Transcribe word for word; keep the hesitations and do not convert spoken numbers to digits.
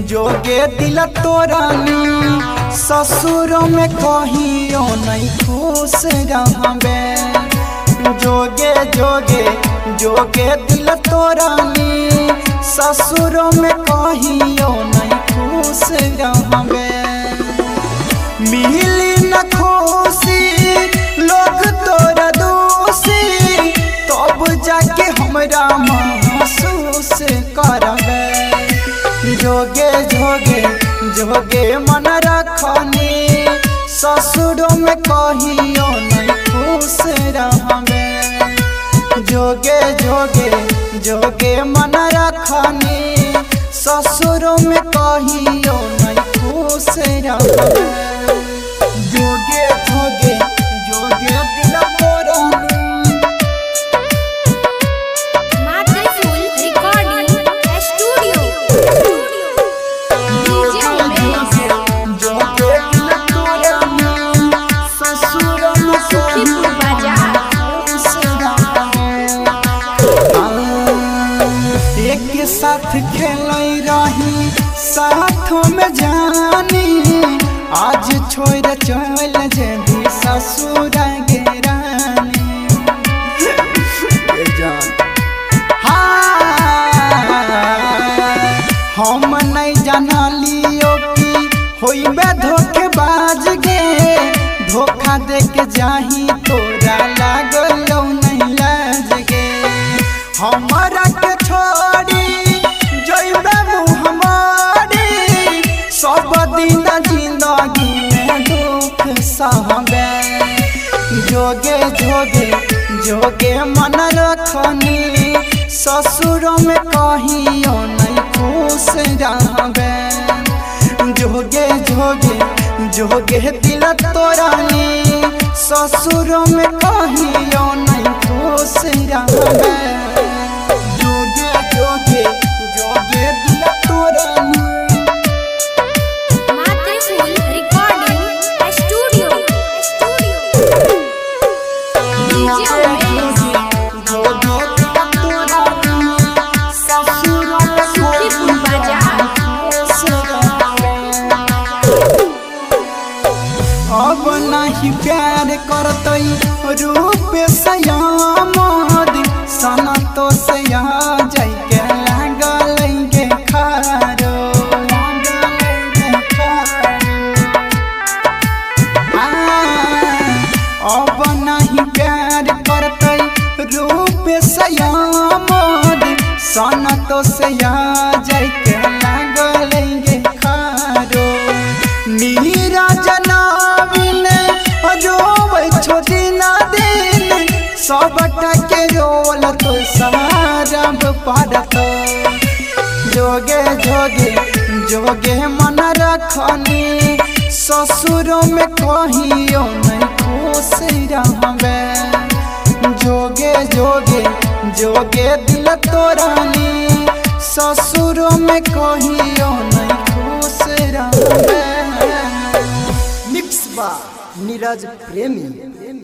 जोगे दिल तोरानी ससुर में कहियो नहीं खुश रहबे। जोगे जोगे जोगे दिल तोरानी ससुर में कहियो नहीं खुश रहबे। मिली न खुशी लोग तोरा दोषी तब जाके हमरा महसूस करबे। जोगे जोगे जोगे मन रखनी ससुर में कहियो नहीं खुश रहबे। जोगे जोगे जोगे मन रखनी ससुर में कहियो नहीं खुश रहबे। जोगे जोगे जोगे दिल तोरानी एक साथ खेल रही साथ में जानी आज छोड़ चल जेबी ससुर गेरानी। हम नहीं जानलियो कि होइबे धोखेबाज गे धोखा दे के जाही तोरा लागलो नहीं लाज गे। हमरा के छोड़ी जइबे मुहम्मदी सब दिन जिंदगी में दुख सहबे। जोगे जोगे जोगे मन रखनी ससुर में कहियो नहीं खुश रहबे। जोगे जोगे जोगे दिल तोरानी ससुर में कहियो नहीं खुश रहबे। जोगे जोगे जोगे दिल तोरानी अब नहीं प्यार करतई रूप सयामद सना तो से जाई के लागल के खारो अब नहीं प्यार करतई रूप सयामद सना तो से जाई के लागल के खारो। मीरा जना सबटा के रोल तो सारब पड़त। जोगे जोगे जोगे मन रखनी ससुर में कहियो नहीं खुश रहबे। जोगे जोगे जोगे दिल तोरानी ससुर में कहियो नहीं खुश रहबे। मिक्स बा नीरज प्रेमी।